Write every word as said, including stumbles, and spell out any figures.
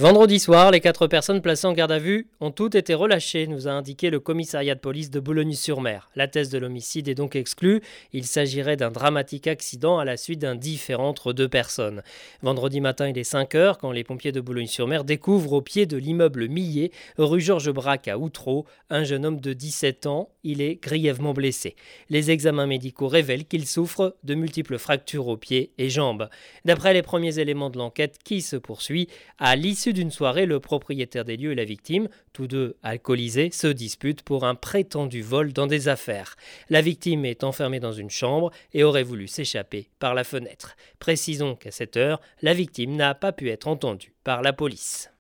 Vendredi soir, les quatre personnes placées en garde à vue ont toutes été relâchées, nous a indiqué le commissariat de police de Boulogne-sur-Mer. La thèse de l'homicide est donc exclue. Il s'agirait d'un dramatique accident à la suite d'un différend entre deux personnes. Vendredi matin, il est cinq heures quand les pompiers de Boulogne-sur-Mer découvrent au pied de l'immeuble Millet, rue Georges Braque à Outreau, un jeune homme de dix-sept ans. Il est grièvement blessé. Les examens médicaux révèlent qu'il souffre de multiples fractures aux pieds et jambes. D'après les premiers éléments de l'enquête qui se poursuit, à l'issue d'une soirée, le propriétaire des lieux et la victime, tous deux alcoolisés, se disputent pour un prétendu vol dans des affaires. La victime est enfermée dans une chambre et aurait voulu s'échapper par la fenêtre. Précisons qu'à cette heure, la victime n'a pas pu être entendue par la police.